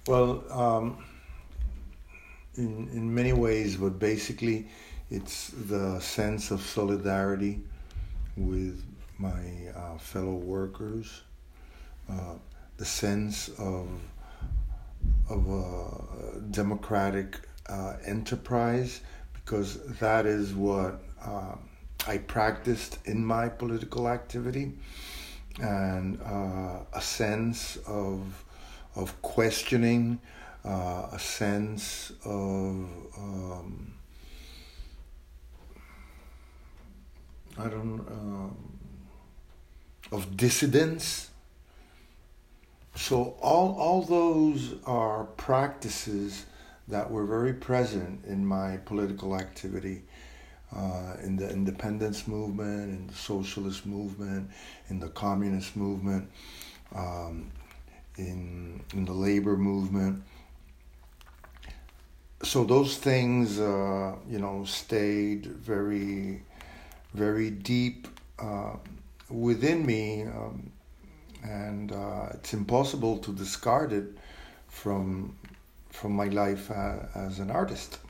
Well, in many ways, but basically, it's the sense of solidarity with my fellow workers, uh, the sense of a democratic enterprise, because that is what I practiced in my political activity, and a sense of questioning, a sense I don't of dissidence. So all those are practices that were very present in my political activity, in the independence movement, in the socialist movement, in the communist movement, um, in the labor movement. So those things, stayed very deep within me, and it's impossible to discard it from from my life as an artist.